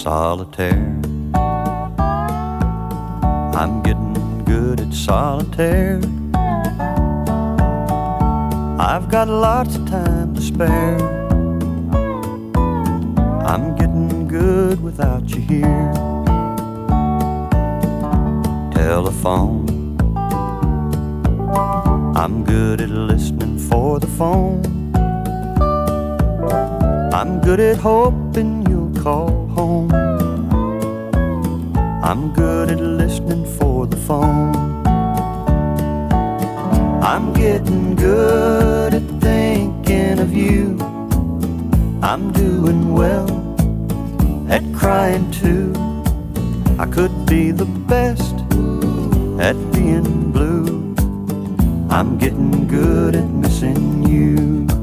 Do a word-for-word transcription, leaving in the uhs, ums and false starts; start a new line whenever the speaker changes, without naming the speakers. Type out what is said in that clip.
solitaire. I'm getting good at solitaire. I've got lots of time to spare. I'm getting good without you here. Telephone, I'm good at listening for the phone. I'm good at hoping you'll call home. I'm good at listening for the phone. I'm getting good at thinking of you. I'm doing well at crying too. I could be the best at being blue. I'm getting good at missing you.